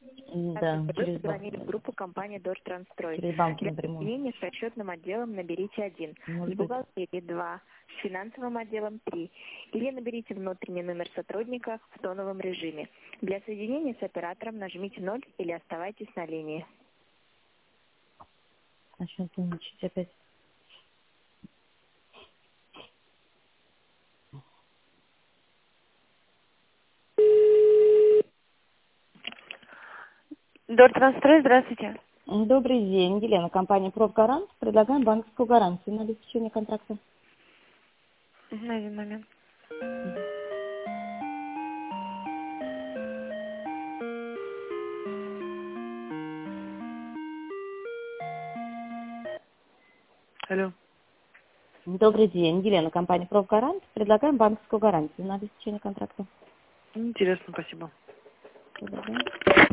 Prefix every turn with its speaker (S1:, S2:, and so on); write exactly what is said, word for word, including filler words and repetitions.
S1: Да,
S2: Вы
S1: через банк.
S2: позвонили в группу компании Дортранстрой.
S1: Через банк
S2: Для
S1: напрямую.
S2: соединения с расчетным отделом наберите один,
S1: Может
S2: с
S1: быть.
S2: бухгалтерией два, с финансовым отделом три. Или наберите внутренний номер сотрудника в тоновом режиме. Для соединения с оператором нажмите ноль или оставайтесь на линии.
S1: А сейчас умничать опять.
S2: Дортранстрой, здравствуйте.
S1: Добрый день, Елена, компания «Профгарант». Предлагаем банковскую гарантию на обеспечение контракта.
S2: На один момент. Алло.
S1: Добрый день, Елена, компания «Профгарант». Предлагаем банковскую гарантию на обеспечение контракта.
S2: Интересно, спасибо.
S1: Добрый день.